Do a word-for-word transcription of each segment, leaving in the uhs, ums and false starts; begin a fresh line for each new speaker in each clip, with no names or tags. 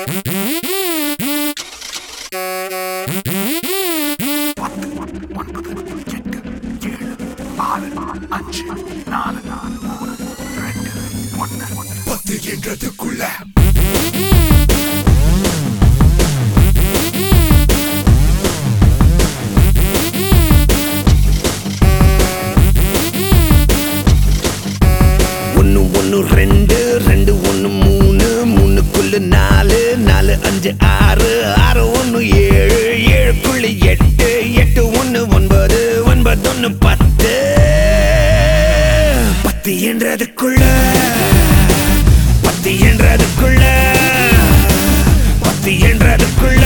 பத்து என்றதுக்குள்ள
ஒன்னு ஒன்னு ரெண்டு ரெண்டு ஒன்னு மூணு மூணுக்குள்ள நாலு நாலு அஞ்சு ஆறு ஆறு ஒன்னு ஏழு ஏழுக்குள்ள எட்டு எட்டு ஒன்னு ஒன்பது ஒன்பது ஒன்னு பத்து பத்து என்றதுக்குள்ள பத்து என்றதுக்குள்ள பத்து என்றதுக்குள்ள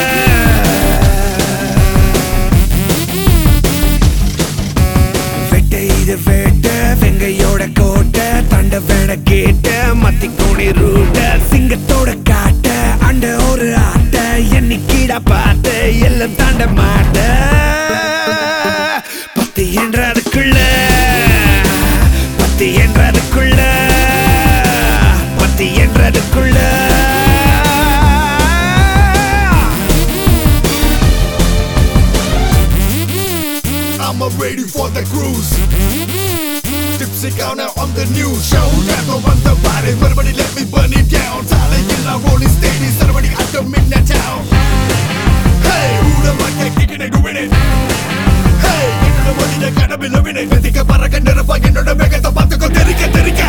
வெட்ட இது வேட்ட வெங்கையோட கோட்டை தண்ட வேட கேட்ட மத்தி கோணி ரூட்ட சிங்கத்தோட காட்ட அண்ட ஒரு ஆட்ட எண்ணிக்கீடா பார்த்த எல்லாம் தாண்ட மாட்ட பத்து என்றதுக்குள்ள பத்து என்றதுக்குள்ள பத்து என்றதுக்குள்ள
I'm ready for the cruise. Tipsy cow now on the news show. Got no one the body, everybody let me burn it down. Talent in our rolling steady, everybody at the midnight town. Hey, who the fuck is kicking it, doing it? Hey, into the money, the kind of be loving it. Think about a kind of fucking on the back of the bath to go terika terika.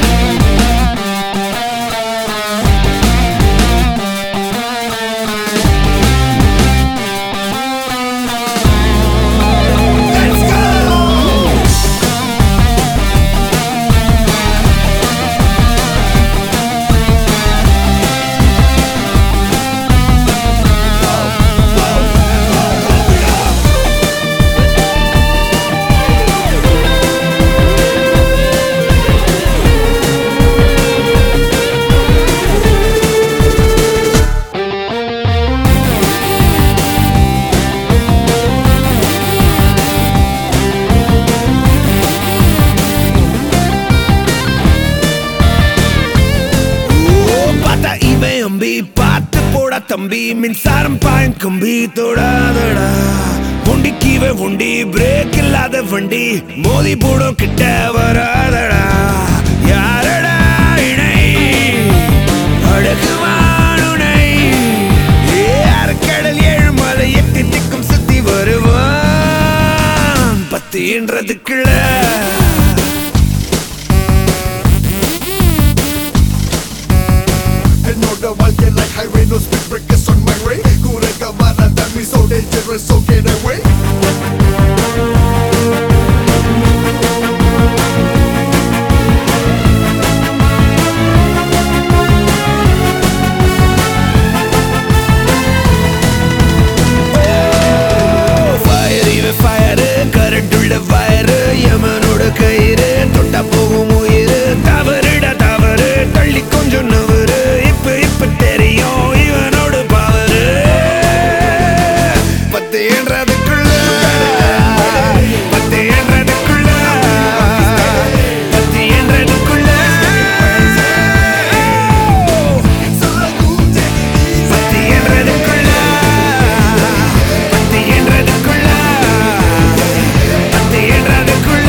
தம்பி பார்த்து போடா தம்பி மின்சாரம் பாயும் கம்பி தொடாதடா உண்டி கீவே உண்டி break இல்லாத வண்டி மோதி போடும் கிட்ட வராதடா யாரடா இணை அழகுவானுனை கடல் ஏழு மலை எட்டு திக்கும் சுத்தி வருவான் பத்து என்றதுக்குள்ள
The world get like highway, no speed breakers on my way. Kure kamara, that means so dangerous, so get away.
Oh, fire, even fire, current to the fire, yamanoda kaire, totta pogum uyiru, tavaruda tavaru, thalli konjam navaru. இப்ப தெரியும் இவனோட power பத்து என்றதுக்குள்ள பத்து என்றதுக்குள்ள பத்து என்றதுக்குள்ள பத்து என்றதுக்குள்ள பத்து என்றதுக்குள்ள பத்து என்றதுக்குள்ள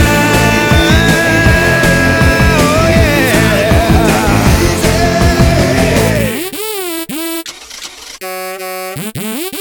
Mm-hmm.